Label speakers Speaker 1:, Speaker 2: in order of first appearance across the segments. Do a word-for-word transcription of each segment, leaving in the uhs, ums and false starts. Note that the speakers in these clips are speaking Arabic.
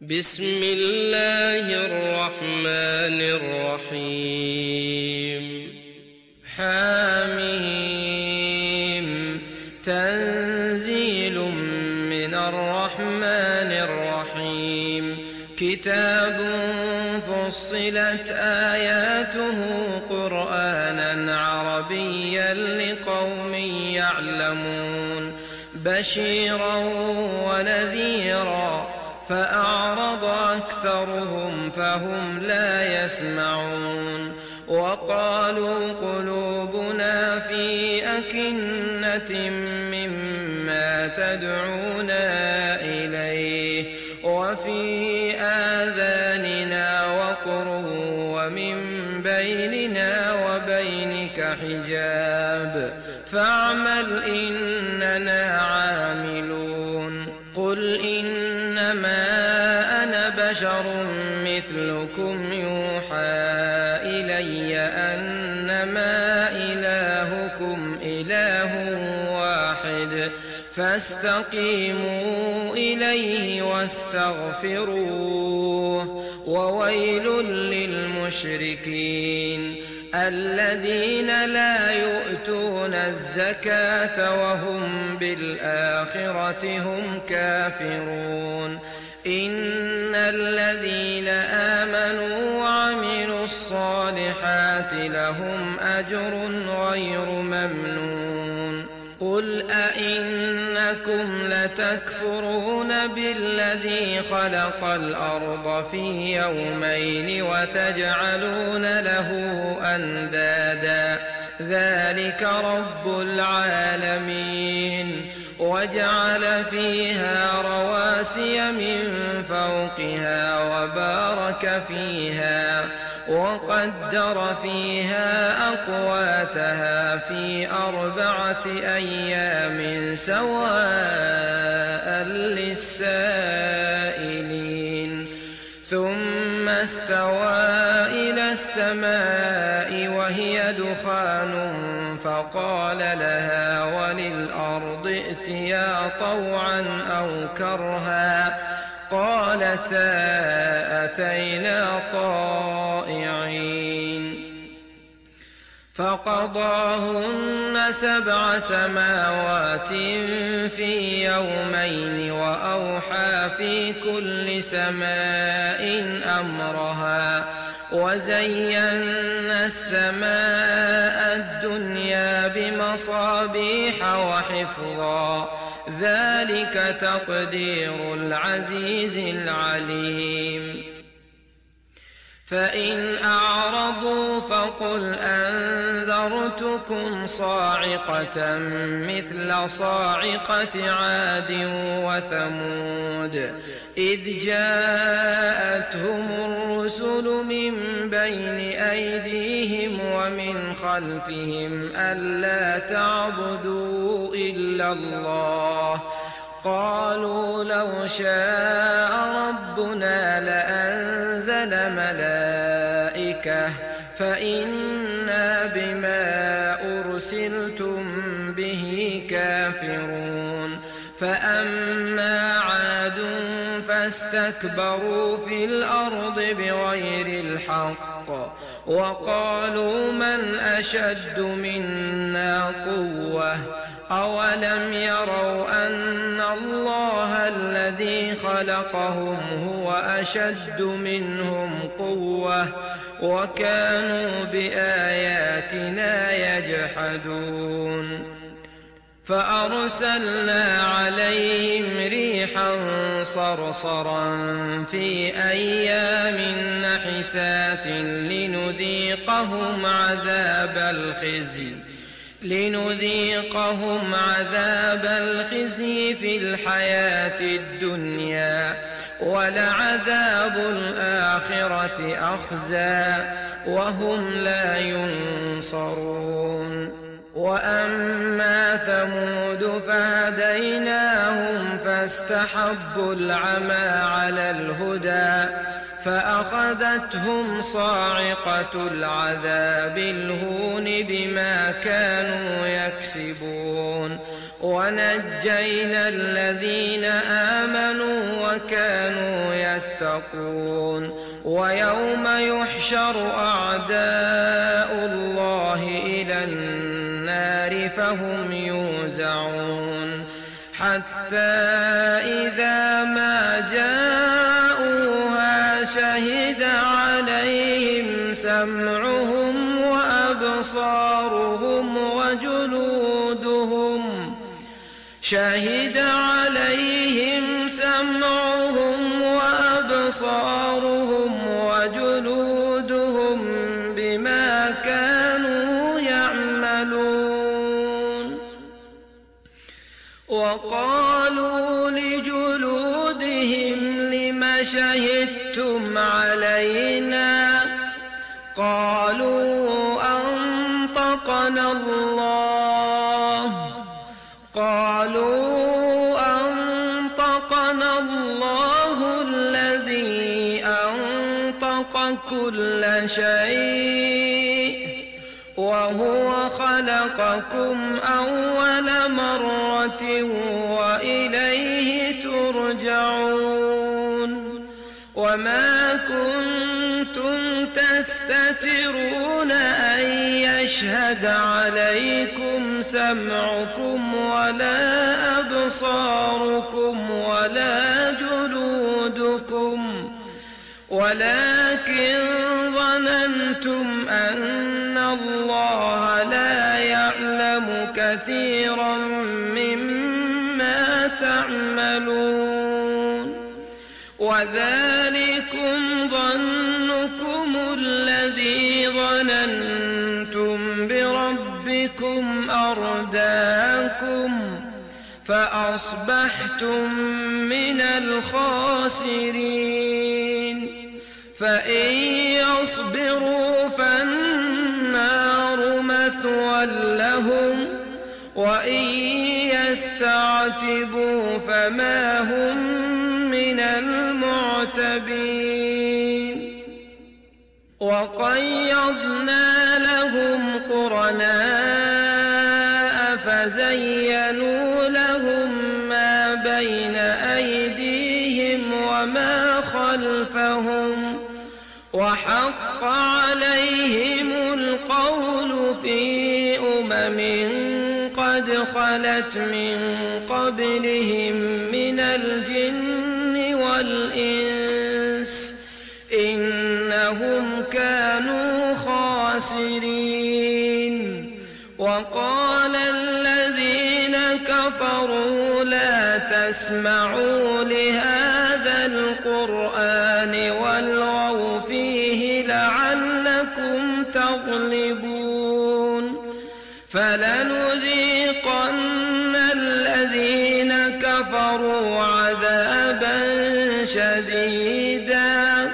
Speaker 1: بسم الله الرحمن الرحيم. حاميم. تنزيل من الرحمن الرحيم. كتاب فصلت آياته قرآنا عربيا لقوم يعلمون بشيرا ونذيرا فأعرض أكثرهم فهم لا يسمعون. وقالوا قلوبنا في أكنة مما تدعونا إليه وفي آذاننا وقر ومن بيننا وبينك حجاب فاعمل إننا عاملون. قل إنما أنا بشر مثلكم يوحى إلي أنما إلهكم إله واحد فاستقيموا إليه واستغفروه. وويل للمشركين الذين لا يؤتون الزكاة وهم بالآخرة هم كافرون. إن الذين آمنوا وعملوا الصالحات لهم أجر غير ممنون. قل أئنكم لتكفرون بالذي خلق الأرض في يومين وتجعلون له أندادا ذلك رب العالمين. وجعل فيها رواسي من فوقها وبارك فيها وقدر فيها أقواتها في أربعة أيام سواء للسائلين. ثم استوى إلى السماء وهي دخان فقال لها وللأرض ائتيا طوعا أو كرها قالتا أتينا طائعين. فقضاهن سبع سماوات في يومين وأوحى في كل سماء أمرها وزينا السماء الدنيا بمصابيح وحفظا ذلك تقدير العزيز العليم. فإن أعرضوا فقل أنذرتكم صاعقة مثل صاعقة عاد وثمود إذ جاءتهم الرسل من بين أيديهم ومن خلفهم ألا تعبدوا إلا الله قالوا لو شاء ربنا لأنزل ملائكة فإنا بما أرسلتم به كافرون. فأما عاد فاستكبروا في الأرض بغير الحق وقالوا من أشد منا قوة أولم يروا أن الله الذي خلقهم هو أشد منهم قوة وكانوا بآياتنا يجحدون. فأرسلنا عليهم ريحا صرصرا في أيام نحسات لنذيقهم عذاب الخزي لنذيقهم عذاب الخزي في الحياة الدنيا ولعذاب الآخرة أخزى وهم لا ينصرون. وأما ثمود فهديناهم فاستحبوا العمى على الهدى فأخذتهم صاعقة العذاب الهون بما كانوا يكسبون ونجينا الذين آمنوا وكانوا يتقون ويوم يحشر أعداء الله إلى النار فهم يوزعون حتى إذا ما جاءوها شهد عليهم سمعهم وأبصارهم وجلودهم شهد عليهم سمعهم وأبصارهم وجلودهم بما كانوا يعملون وقالوا لجلودهم لم شهدتم علينا قالوا أنطقنا الله قالوا أنطقنا الله الذي أنطق كل شيء وهو خلقكم أول مرة وإليه ترجعون وما كنتم تستترون أن يشهد عليكم سمعكم ولا أبصاركم ولا جلودكم ولكن ظننتم أن الله لا يعلم كثيرا مما تعملون وذلكم ظنكم الذي ظننتم بربكم أرداكم فأصبحتم من الخاسرين فإن يصبروا فالنار مثوى لهم وإن يستعتبوا فما هم من المعتبين وقيضنا لهم قرناء فزينوا لهم ما بين أيديهم وما خلفهم وحق عليهم القول في أمم قد خلت من قبلهم من الجن والإنس إنهم كانوا خاسرين وقال الذين كفروا لا تسمعوا لهذا القرآن والغوا فيه لعلكم تغلبون فلنذيقن الذين كفروا عذابا شديدا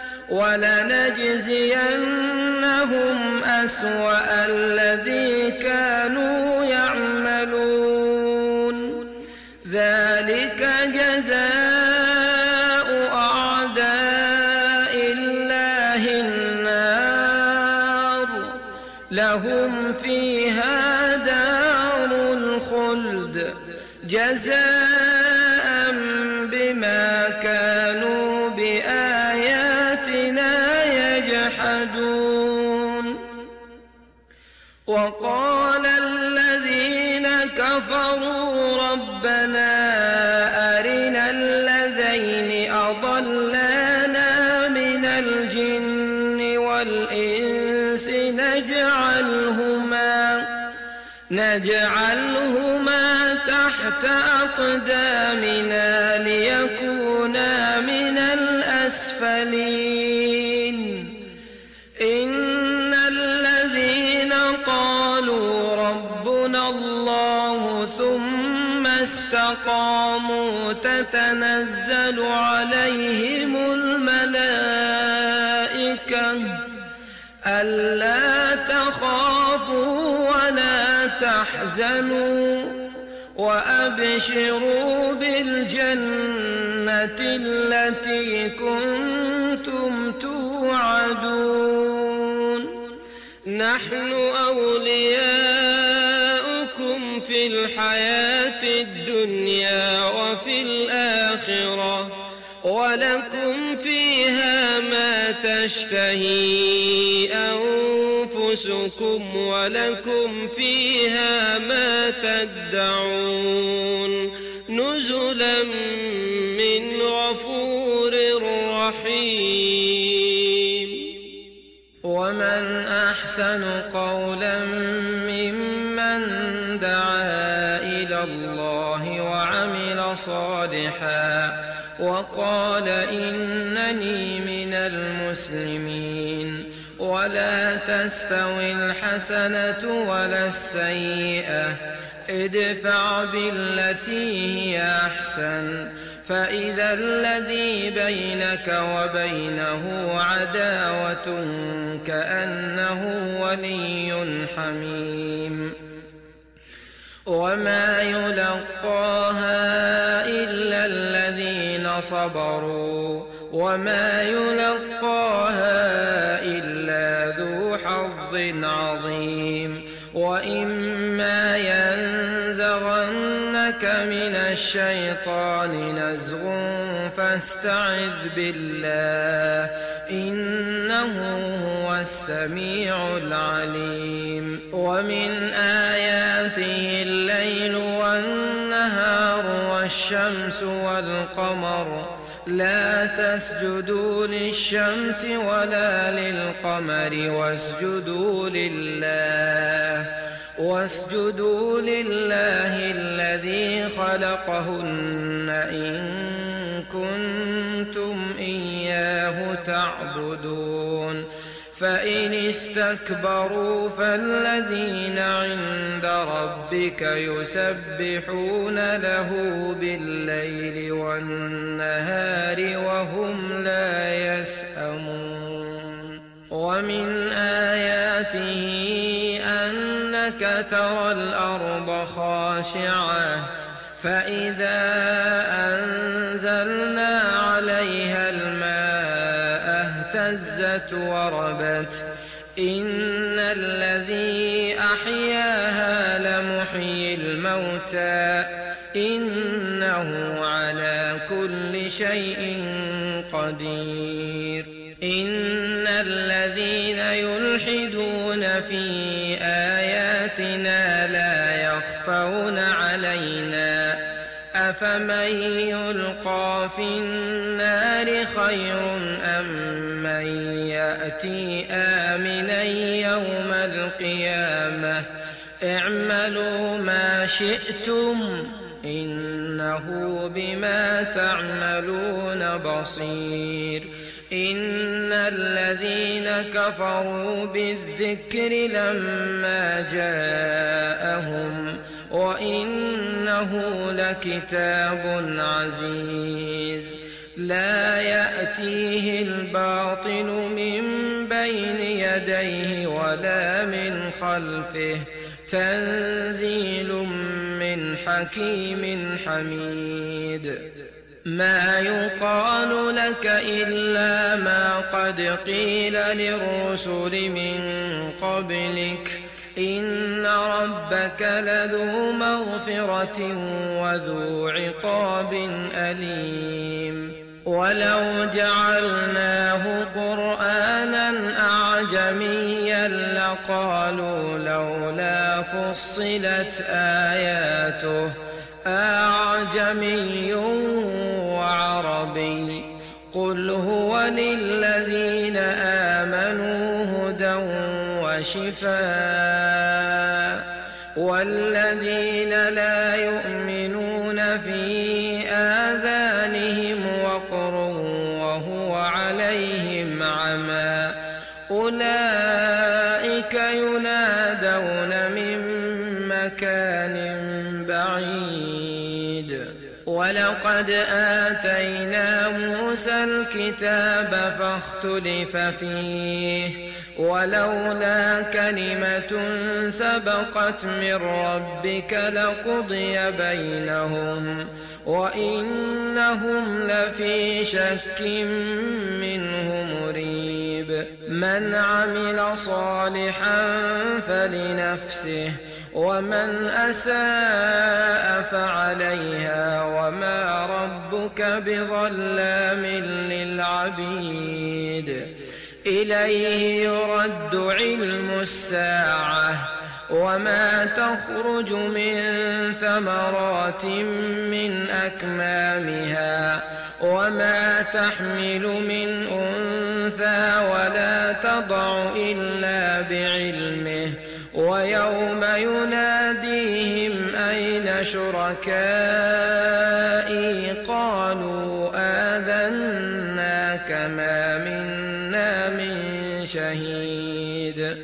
Speaker 1: ولنجزينهم أسوأ الذي كانوا يعملون ذلك جزاء أعداء الله النار لهم فيها دار الخلد جزاء بما كانوا بآياتنا يجحدون وقال الذين كفروا ربنا أرنا الذين أضلانا من الجن والإنس نجعلهما نجعلهما تحت أقدامنا ليكونا من الأسفلين إن الذين قالوا ربنا الله ثم استقاموا تتنزل عليهم الملائكة ألا تخافوا ولا تحزنوا وأبشروا بالجنة التي كنتم كنتم توعدون نحن أولياؤكم في الحياة الدنيا وفي الآخرة ولكم فيها ما تشتهي أنفسكم ولكم فيها ما تدعون نزلا من غفور رحيم. ومن أحسن قولا ممن دعا إلى الله وعمل صالحا وقال إنني من المسلمين. ولا تستوي الحسنة ولا السيئة ادفع بالتي هي أحسن فإذا الذي بينك وبينه عداوة كأنه ولي حميم. وما يلقاها إلا الذين صبروا وما يلقاها إلا ذو حظ عظيم. وإما ينزغنك من الشيطان نزغ فاستعذ بالله إنه هو السميع العليم. ومن آياته الليل والنهار والشمس والقمر لا تسجدوا للشمس ولا للقمر واسجدوا لله واسجدوا لله الذي خلقهن إن كنتم إياه تعبدون. فإن استكبروا فالذين عند ربك يسبحون له بالليل والنهار وهم لا يسأمون. ومن آياته أنك ترى الأرض خاشعة فإذا أنزلنا عليها الماء اهتزت وربت إن الذي أحياها لمحيي الموتى إنه على كل شيء قدير. إن الذين يلحدون في آياتنا لا يخفون علينا أفمن يلقى في النار خير أم من يأتي آمنا يوم القيامة اعملوا ما شئتم إنه بما تعملون بصير. إن الذين كفروا بالذكر لما جاءهم وإنه لكتاب عزيز لا يأتيه الباطل من بين يديه ولا من خلفه تنزيل من حكيم حميد. ما يقال لك إلا ما قد قيل للرسل من قبلك إن ربك لذو مغفرة وذو عقاب أليم. ولو جعلناه قرآنا أعجميا لقالوا لولا فصلت آياته أعجمي وعربي قل هو للذين آمنوا هدى وشفاء والذين لا يؤمنون في آذانهم وقر وهو عليهم عمى أولئك ينادون من مكان بعيد ولقد آتينا موسى الكتاب فاختلف فيه ولولا كلمة سبقت من ربك لقضي بينهم وإنهم لفي شك منه مريب من عمل صالحا فلنفسه ومن أساء فعليها وما ربك بظلام للعبيد إليه يرد علم الساعة وما تخرج من ثمرات من أكمامها وما تحمل من أنثى ولا تضع إلا بعلمه ويوم يناديهم أين شركائي قالوا آذناك ما منا من شهيد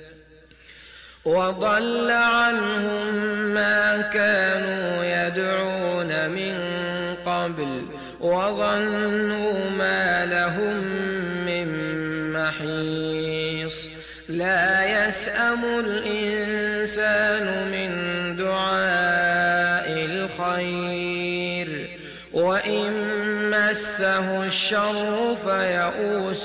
Speaker 1: وضل عنهم ما كانوا يدعون من قبل وظنوا ما لهم من محيص لا يسأم الإنسان من دعاء الخير وإن مسه الشر فيئوس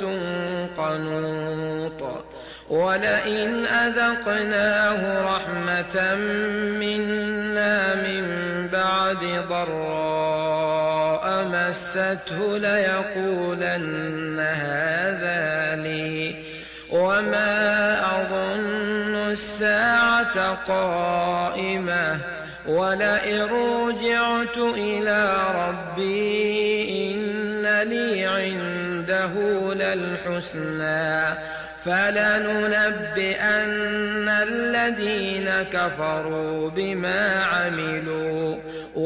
Speaker 1: قنوط ولئن أذقناه رحمة منا من بعد ضراء مسته ليقولن هذا لي وما أظن الساعة قائمة ولئن رجعت إلى ربي إن لي عنده للحسنى فلننبئن الذين كفروا بما عملوا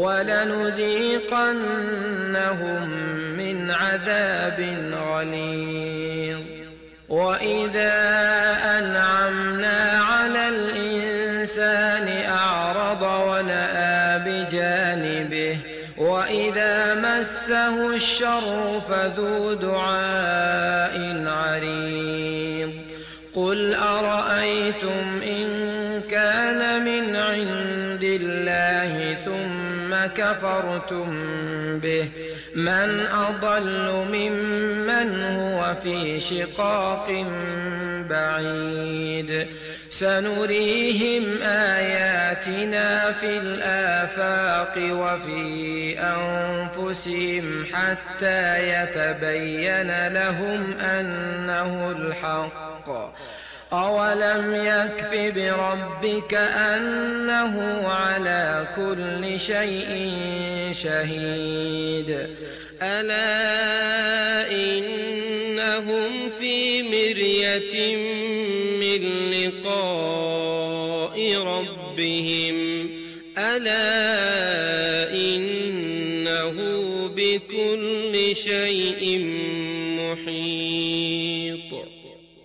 Speaker 1: ولنذيقنهم من عذاب غليظ وإذا أنعمنا على الإنسان أعرض ونأى بجانبه وإذا مسه الشر فذو دعاء عريض قل أرأيتم إن كان من عند الله ثم كفرتم به من أضل ممن هو في شقاق بعيد سنريهم آياتنا في الآفاق وفي أنفسهم حتى يتبين لهم أنه الحق أولم يكف بربك أنه على كل شيء شهيد ألا إنهم في مرية من لقاء ربهم ألا إنه بكل شيء محيط